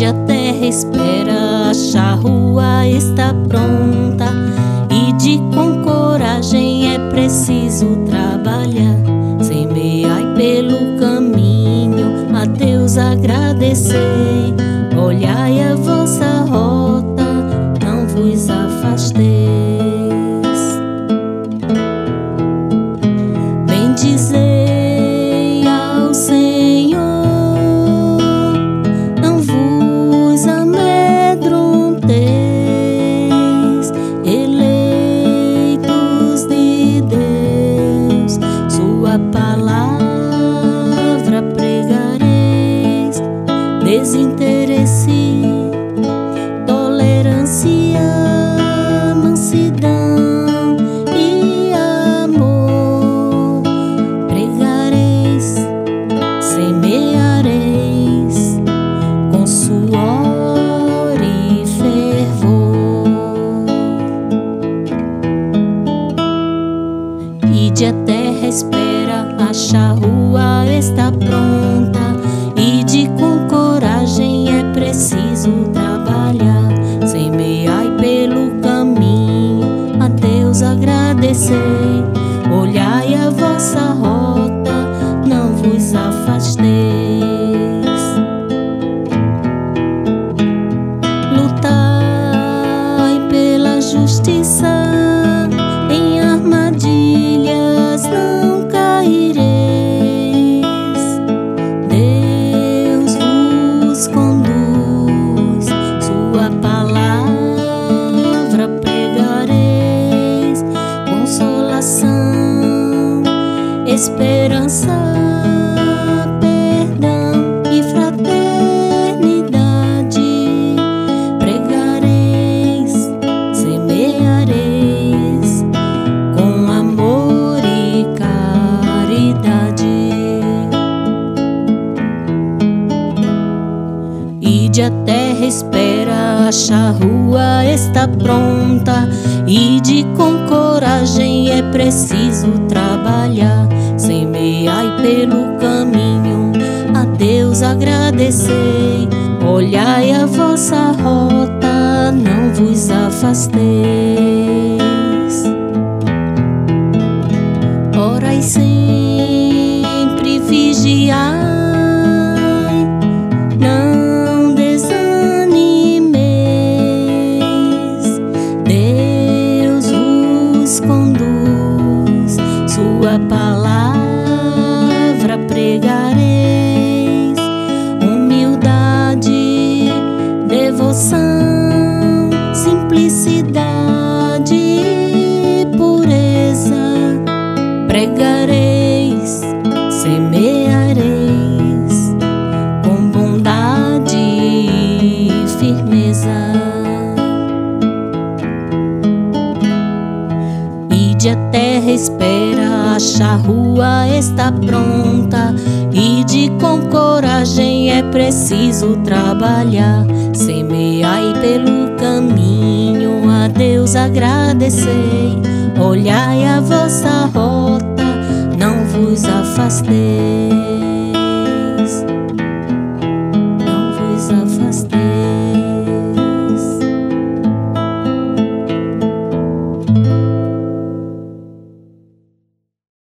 Ide a terra, espera, a charrua está pronta. Ide com coragem, é preciso trabalhar. Semeai pelo caminho, a Deus agradecei. Olhai a vossa rota, não vos afasteis. Bendizei ao Senhor, não vos amedronteis, eleitos de Deus, sua palavra pregareis. Desinteresse, tolerância, mansidão e amor pregareis, semeareis com suor e fervor. Ide a terra, espera, a charrua está pronta. Ide com coragem, é preciso trabalhar. Semeai pelo caminho, a Deus agradecei. Olhai a vossa rota, não vos afasteis. Lutai pela justiça, em armadilhas não caireis. Deus vos conduz, sua palavra pregareis. Consolação, esperança, perdão e fraternidade pregareis, semeareis com amor e caridade. Ide a terra, espera, a charrua está pronta. Ide com coragem, é preciso trabalhar. Semeai pelo caminho, a Deus agradecei. Olhai a vossa rota, não vos afasteis. Orai sempre, vigiai, não desanimeis. Deus vos conduz, sua palavra pregareis. Humildade, devoção, simplicidade e pureza pregareis, semeareis com bondade e firmeza. Ide a terra, espera, a charrua está pronta. Ide com coragem, é preciso trabalhar. Semeai pelo caminho, a Deus agradecei. Olhai a vossa rota, não vos afasteis.